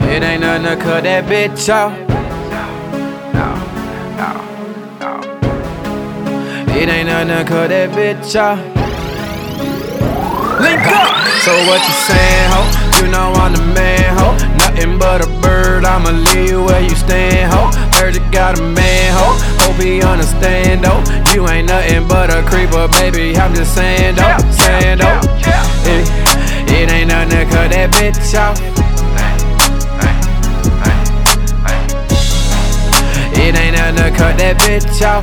It ain't nothing to cut that bitch off. It ain't nothing to cut that bitch off. Link up! So what you saying, ho? You know I'm the man, ho. Nothing but a bird, I'ma leave you where you stand, ho. Heard you got a man, ho. Hope he understand, though. You ain't nothing but a creeper, baby. I'm just saying, though. Saying, though. It ain't nothing to cut that bitch off. It ain't nothing to cut that bitch off.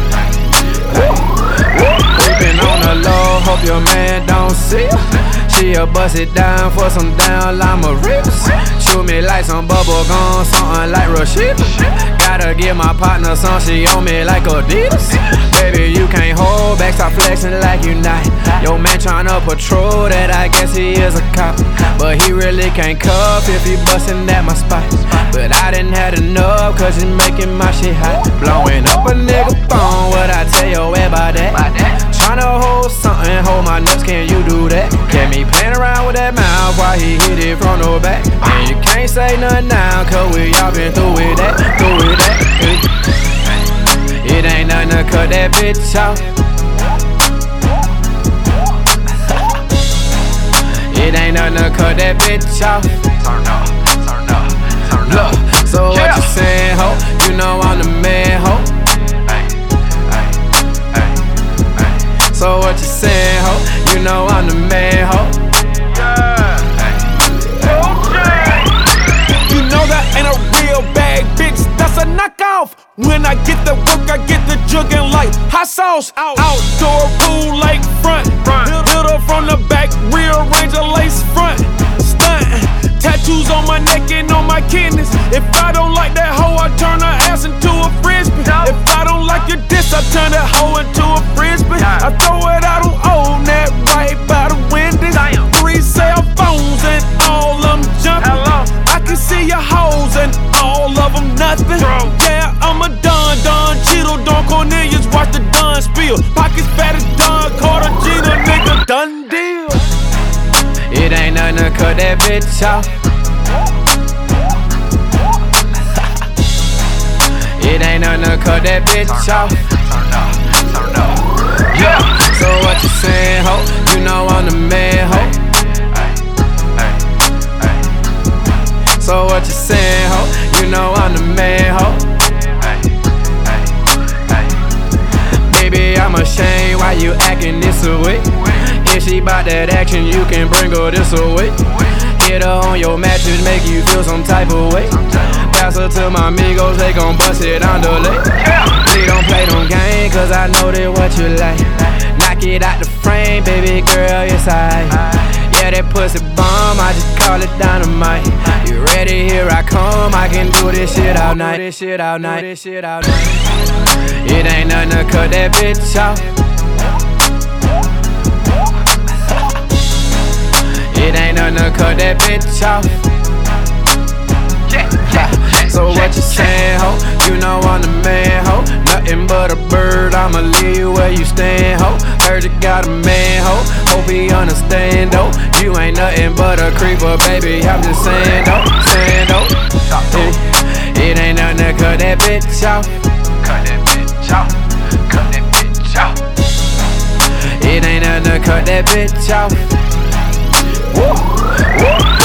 Creeping on the low, hope your man don't see her. She'll bust it down for some down llama rips. Shoot me like some bubble gum, something like Rashida. Gotta give my partner some, she on me like Adidas. Baby, you can't hold back, stop flexing like you not. Your man tryna patrol that, I guess he is a cop. But he really can't cuff if he bustin' at my spot. But I didn't have enough, cause it's making my shit hot. Blowing up a nigga phone, what I tell you about that? Tryna hold something, hold my nuts, can you do that? Kept me playing around with that mouth while he hit it from the back. And you can't say nothing now, cause we all been through with that, It ain't nothing to cut that bitch off. It ain't nothing to cut that bitch off. Look, so what you saying, ho? You know I'm the man, ho. So what you saying, ho? You know I'm the man, ho. You know that ain't a real bag, bitch, that's a knockoff. When I get the work, I get the juggin' like hot sauce. Outdoor pool, lake front. Hit her from the back, rearrange a lace front. Stunt, tattoos on my neck and on my kidneys. If I don't like that hoe, I turn her ass into a frisbee. If I don't like your diss, I turn that hoe into a frisbee. I throw it out on old net right by the windows. 3 cell phones and all of them jumping. I can see your hoes and all of them nothing. Yeah, I'm a Don Cheeto, Don Cornelius, watch the Don spill. Pockets fat as Don Carter, Gina, nigga, done deal. It ain't nothing to cut that bitch off. It ain't nothing to cut that bitch off. Yeah, so what you saying, ho? You know I'm the man, ho. So what you saying, ho? You know I'm the man, ho. Baby, I'm ashamed why you acting this away. If she bout that action, you can bring her this away. Hit her on your mattress, make you feel some type of way. Pass her to my amigos, they gon' bust it on the lake. We don't play them games, cause I know that what you like. Knock it out the frame, baby girl, yes I. Yeah, that pussy bomb, I just call it dynamite. You ready, here I come, I can do this shit all night. It ain't nothing to cut that bitch off. It ain't nothing to cut that bitch off. So what you saying, ho? You know I'm the man, ho. Nothing but a bird, I'ma leave you where you stand, ho. Heard you got a man, ho. Hope he understand, though. You ain't nothing but a creeper, baby. I'm just saying, though. It ain't nothing to cut that bitch off. It ain't nothing to cut that bitch off. Woo.